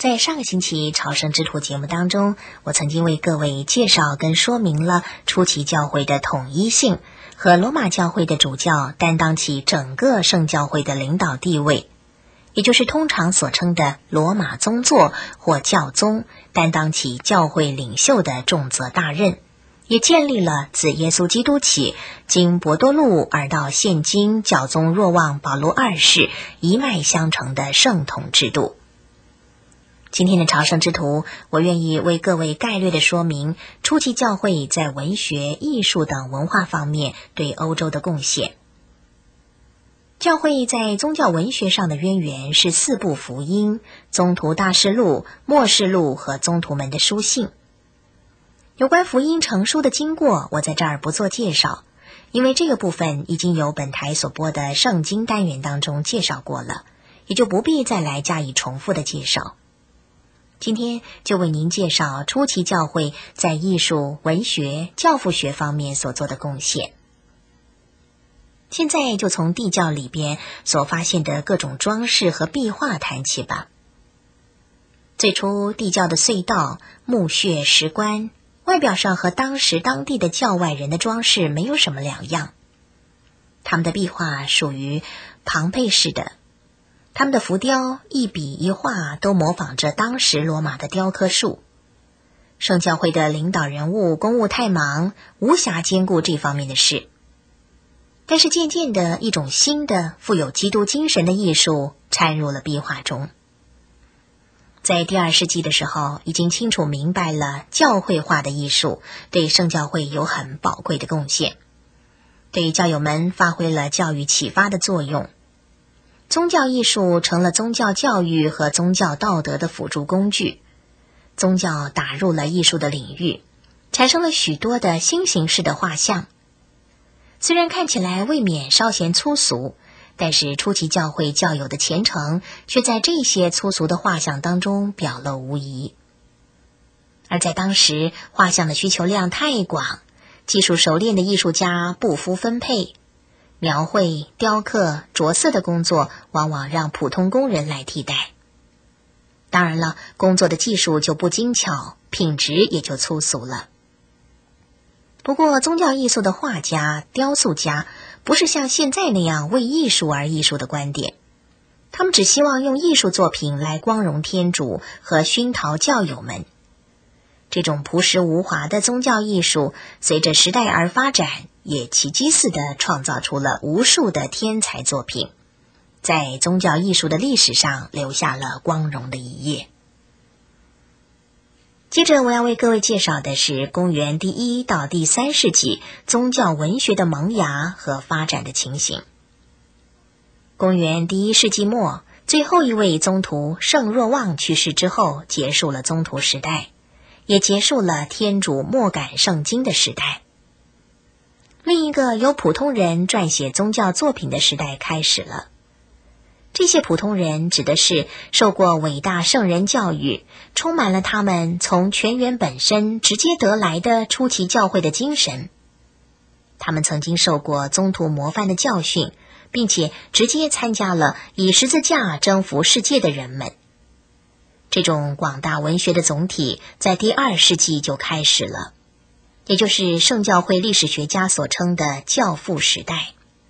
在上个星期朝圣之途节目当中，我曾经为各位介绍跟说明了初期教会的统一性和罗马教会的主教担当起整个圣教会的领导地位，也就是通常所称的罗马宗座或教宗，担当起教会领袖的重责大任，也建立了自耶稣基督起经伯多禄而到现今教宗若望保禄二世一脉相承的圣统制度。今天的朝圣之途，我愿意为各位概略的说明初期教会在文学、艺术等文化方面对欧洲的贡献。教会在宗教文学上的渊源是四部福音、宗徒大事录、末世录和宗徒们的书信。有关福音成书的经过，我在这儿不做介绍，因为这个部分已经有本台所播的圣经单元当中介绍过了，也就不必再来加以重复的介绍。今天就为您介绍初期教会在艺术、文学、教父学方面所做的贡献。现在就从地教里边所发现的各种装饰和壁画谈起吧。最初地教的隧道、墓穴、石棺，外表上和当时当地的教外人的装饰没有什么两样。他们的壁画属于庞贝式的，他们的浮雕一笔一画都模仿着当时罗马的雕刻术。圣教会的领导人物公务太忙，无暇兼顾这方面的事。但是渐渐的，一种新的富有基督精神的艺术掺入了壁画中。在第2世纪的时候，已经清楚明白了教会化的艺术对圣教会有很宝贵的贡献，对教友们发挥了教育启发的作用。宗教艺术成了宗教教育和宗教道德的辅助工具，宗教打入了艺术的领域，产生了许多的新形式的画像。虽然看起来未免稍显粗俗，但是初期教会教友的虔诚却在这些粗俗的画像当中表露无遗。而在当时，画像的需求量太广，技术熟练的艺术家不敷分配，描绘、雕刻、着色的工作往往让普通工人来替代。当然了，工作的技术就不精巧，品质也就粗俗了。不过宗教艺术的画家、雕塑家不是像现在那样为艺术而艺术的观点，他们只希望用艺术作品来光荣天主和熏陶教友们。这种朴实无华的宗教艺术随着时代而发展，也奇迹似的创造出了无数的天才作品，在宗教艺术的历史上留下了光荣的一页。接着我要为各位介绍的是公元第1到第3世纪宗教文学的萌芽和发展的情形。公元第1世纪末，最后一位宗徒圣若望去世之后，结束了宗徒时代，也结束了天主默感圣经的时代。另一个由普通人撰写宗教作品的时代开始了。这些普通人指的是受过伟大圣人教育，充满了他们从泉源本身直接得来的初期教会的精神。他们曾经受过宗徒模范的教训，并且直接参加了以十字架征服世界的人们。这种广大文学的总体在第2世纪就开始了，也就是圣教会历史学家所称的教父时代。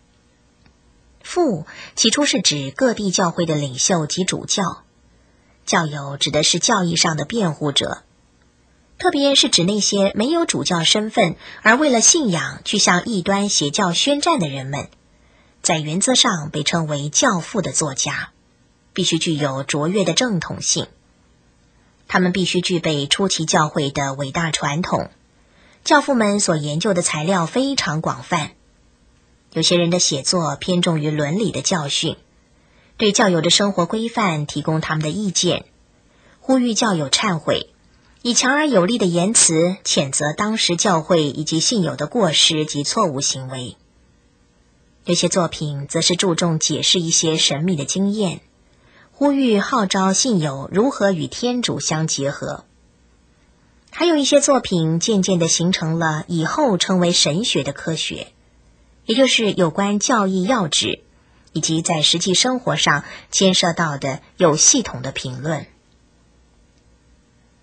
父起初是指各地教会的领袖及主教，教友指的是教义上的辩护者，特别是指那些没有主教身份而为了信仰去向异端邪教宣战的人们，在原则上被称为教父的作家，必须具有卓越的正统性。他们必须具备初期教会的伟大传统，教父们所研究的材料非常广泛。有些人的写作偏重于伦理的教训，对教友的生活规范提供他们的意见，呼吁教友忏悔，以强而有力的言辞谴责当时教会以及信友的过失及错误行为。有些作品则是注重解释一些神秘的经验，呼吁号召信友如何与天主相结合。还有一些作品渐渐地形成了以后称为神学的科学，也就是有关教义要旨，以及在实际生活上牵涉到的有系统的评论。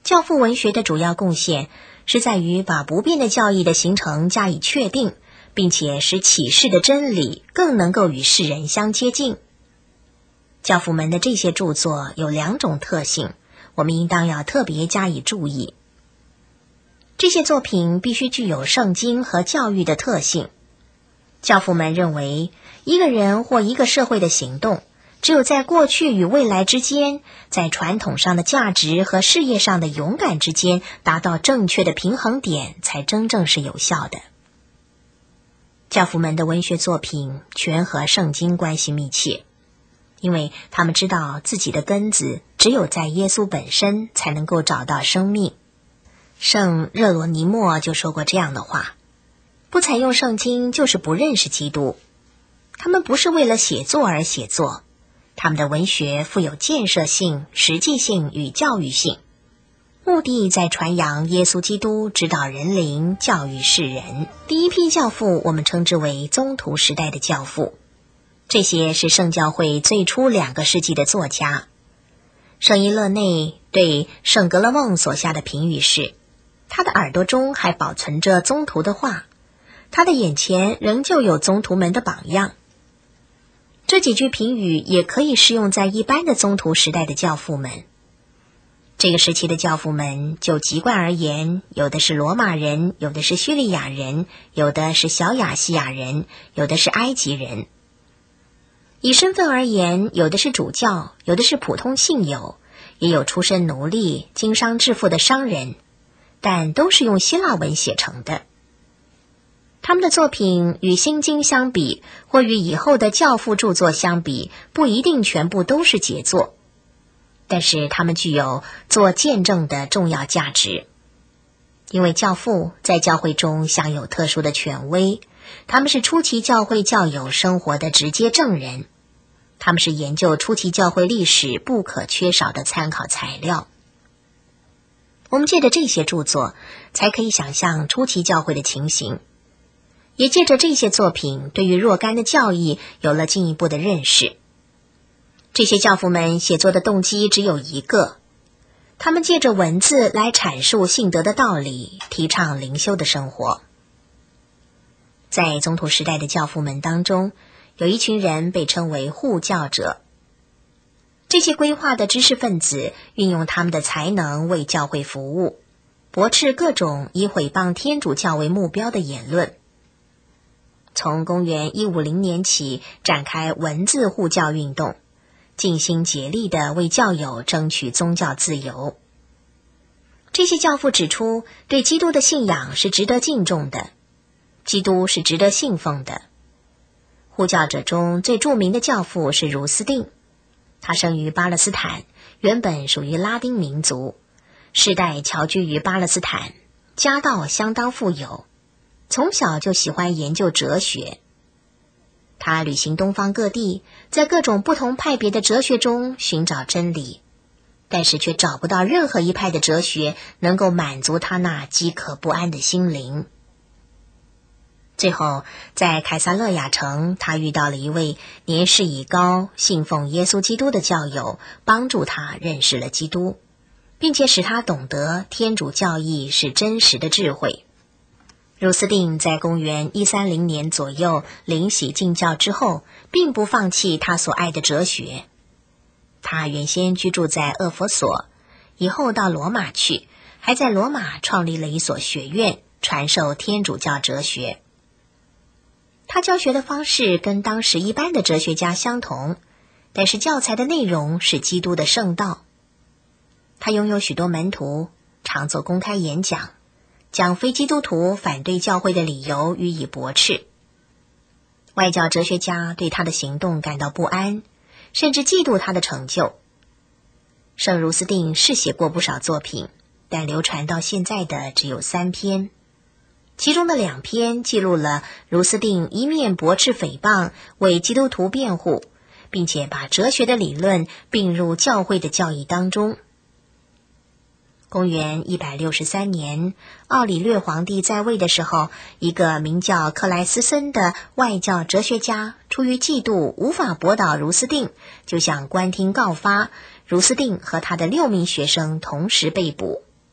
教父文学的主要贡献是在于把不变的教义的形成加以确定，并且使启示的真理更能够与世人相接近。教父们的这些著作有2种特性，我们应当要特别加以注意。这些作品必须具有圣经和教育的特性。教父们认为，一个人或一个社会的行动，只有在过去与未来之间，在传统上的价值和事业上的勇敢之间达到正确的平衡点，才真正是有效的。教父们的文学作品全和圣经关系密切，因为他们知道自己的根子只有在耶稣本身才能够找到生命。圣热罗尼莫就说过这样的话：不采用圣经就是不认识基督。他们不是为了写作而写作，他们的文学富有建设性、实际性与教育性，目的在传扬耶稣基督，指导人灵，教育世人。第一批教父我们称之为宗徒时代的教父，这些是圣教会最初2个世纪的作家。圣伊勒内对圣格勒孟所下的评语是：他的耳朵中还保存着宗徒的话，他的眼前仍旧有宗徒们的榜样。这几句评语也可以适用在一般的宗徒时代的教父们。这个时期的教父们就籍贯而言，有的是罗马人，有的是叙利亚人，有的是小亚细亚人，有的是埃及人。以身份而言，有的是主教，有的是普通信友，也有出身奴隶、经商致富的商人，但都是用希腊文写成的。他们的作品与新经相比，或与以后的教父著作相比，不一定全部都是杰作，但是他们具有做见证的重要价值。因为教父在教会中享有特殊的权威，他们是初期教会教友生活的直接证人，他们是研究初期教会历史不可缺少的参考材料。我们借着这些著作，才可以想象初期教会的情形，也借着这些作品对于若干的教义有了进一步的认识。这些教父们写作的动机只有一个，他们借着文字来阐述信德的道理，提倡灵修的生活。在宗徒时代的教父们当中，有一群人被称为护教者。这些规划的知识分子运用他们的才能为教会服务，驳斥各种以毁谤天主教为目标的言论。从公元150年起展开文字护教运动，尽心竭力地为教友争取宗教自由。这些教父指出，对基督的信仰是值得敬重的，基督是值得信奉的。护教者中最著名的教父是儒斯定，他生于巴勒斯坦，原本属于拉丁民族，世代侨居于巴勒斯坦，家道相当富有，从小就喜欢研究哲学。他旅行东方各地，在各种不同派别的哲学中寻找真理，但是却找不到任何一派的哲学能够满足他那饥渴不安的心灵。最后，在凯撒勒雅城，他遇到了一位年事已高、信奉耶稣基督的教友，帮助他认识了基督，并且使他懂得天主教义是真实的智慧。儒斯定在公元130年左右领洗进教之后，并不放弃他所爱的哲学。他原先居住在厄弗所，以后到罗马去，还在罗马创立了一所学院，传授天主教哲学。他教学的方式跟当时一般的哲学家相同，但是教材的内容是基督的圣道。他拥有许多门徒，常做公开演讲，将非基督徒反对教会的理由予以驳斥。外教哲学家对他的行动感到不安，甚至嫉妒他的成就。圣儒斯定是写过不少作品，但流传到现在的只有3篇。其中的2篇记录了儒斯定一面驳斥诽谤，为基督徒辩护，并且把哲学的理论并入教会的教义当中。公元163年，奥里略皇帝在位的时候，一个名叫克莱斯森的外教哲学家出于嫉妒无法驳倒儒斯定，就向官厅告发，儒斯定和他的6名学生同时被捕，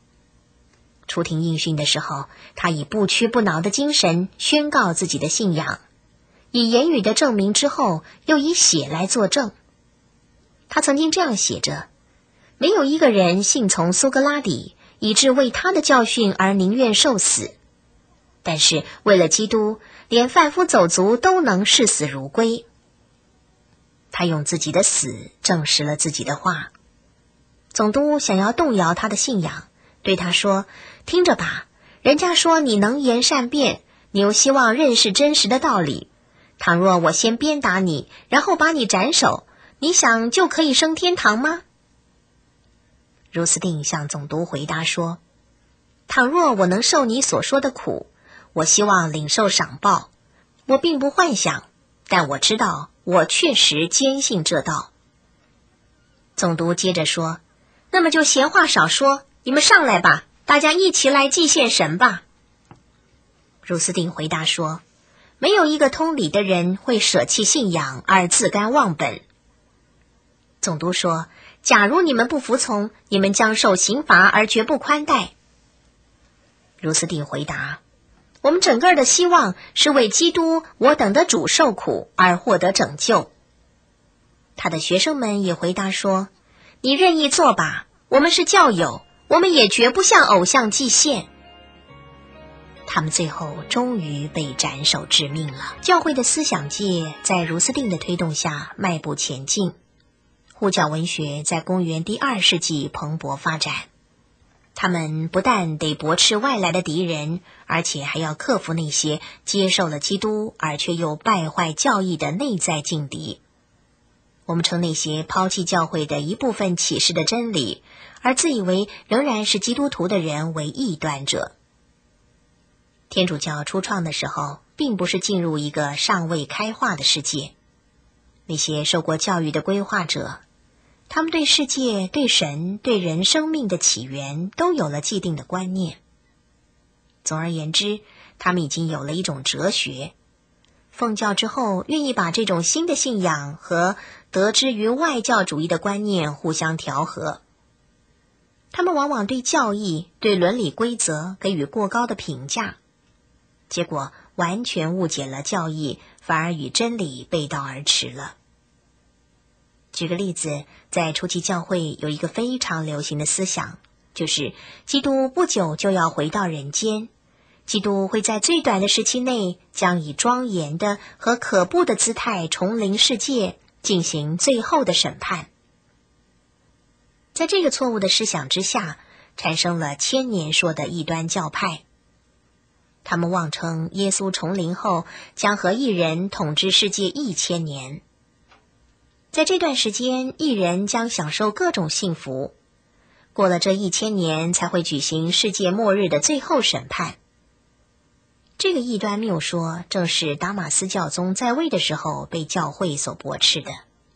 出庭应讯的时候，他以不屈不挠的精神宣告自己的信仰，以言语的证明之后，又以血来作证。他曾经这样写着：没有一个人信从苏格拉底，以致为他的教训而宁愿受死。但是为了基督，连贩夫走卒都能视死如归。他用自己的死证实了自己的话。总督想要动摇他的信仰，对他说：听着吧，人家说你能言善辩，你又希望认识真实的道理。倘若我先鞭打你，然后把你斩首，你想就可以升天堂吗？如斯定向总督回答说：倘若我能受你所说的苦，我希望领受赏报。我并不幻想，但我知道我确实坚信这道。总督接着说：那么就闲话少说，你们上来吧，大家一起来祭献神吧。如斯定回答说：没有一个通理的人会舍弃信仰而自甘忘本。总督说：假如你们不服从，你们将受刑罚而绝不宽待。如斯定回答：我们整个的希望是为基督我等的主受苦而获得拯救。他的学生们也回答说：你任意做吧，我们是教友，我们也绝不向偶像祭献。他们最后终于被斩首致命了。教会的思想界在如斯定的推动下迈步前进，护教文学在公元第2世纪蓬勃发展。他们不但得驳斥外来的敌人，而且还要克服那些接受了基督而却又败坏教义的内在劲敌。我们称那些抛弃教会的一部分启示的真理，而自以为仍然是基督徒的人为异端者。天主教初创的时候，并不是进入一个尚未开化的世界。那些受过教育的规划者，他们对世界、对神、对人生命的起源都有了既定的观念。总而言之，他们已经有了一种哲学。奉教之后，愿意把这种新的信仰和得之于外教主义的观念互相调和。他们往往对教义、对伦理规则给予过高的评价，结果完全误解了教义，反而与真理背道而驰了。举个例子，在初期教会有一个非常流行的思想，就是基督不久就要回到人间，基督会在最短的时期内将以庄严的和可怖的姿态重临世界，进行最后的审判。在这个错误的思想之下，产生了千年说的异端教派。他们妄称耶稣重临后将和异人统治世界1000年。在这段时间，异人将享受各种幸福，过了这1000年才会举行世界末日的最后审判。这个异端谬说正是达马斯教宗在位的时候被教会所驳斥的。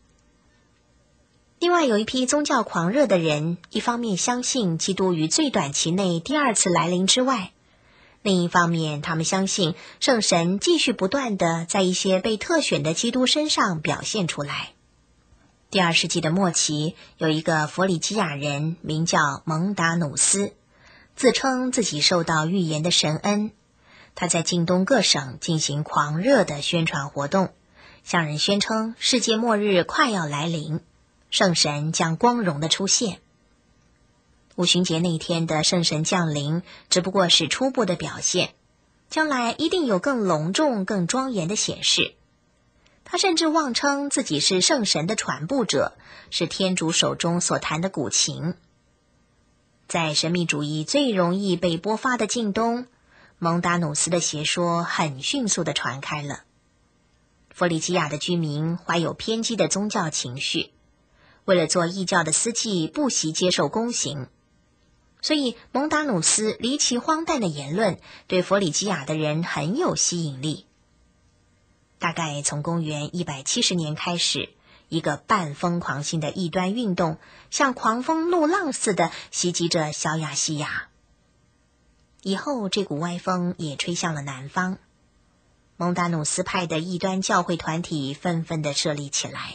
另外有一批宗教狂热的人，一方面相信基督于最短期内第2次来临之外，另一方面他们相信圣神继续不断地在一些被特选的基督身上表现出来。第2世纪的末期，有一个弗里基亚人名叫蒙达努斯，自称自己受到预言的神恩。他在近东各省进行狂热的宣传活动，向人宣称世界末日快要来临，圣神将光荣的出现。五旬节那天的圣神降临只不过是初步的表现，将来一定有更隆重、更庄严的显示。他甚至妄称自己是圣神的传布者，是天主手中所弹的古琴。在神秘主义最容易被播发的近东，蒙达努斯的邪说很迅速地传开了。弗里基亚的居民怀有偏激的宗教情绪，为了做异教的司祭，不惜接受宫刑。所以蒙达努斯离奇荒诞的言论对弗里基亚的人很有吸引力。大概从公元170年开始，一个半疯狂性的异端运动像狂风怒浪似的袭击着小亚细亚。以后这股歪风也吹向了南方，蒙达努斯派的异端教会团体纷纷地设立起来。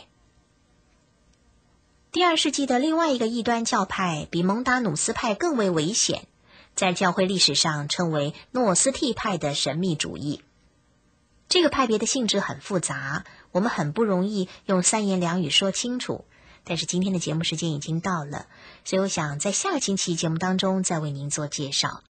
第2世纪的另外一个异端教派比蒙达努斯派更为危险， 在教会历史上称为诺斯替派的神秘主义。这个派别的性质很复杂，我们很不容易用三言两语说清楚。但是今天的节目时间已经到了，所以我想在下个星期节目当中再为您做介绍。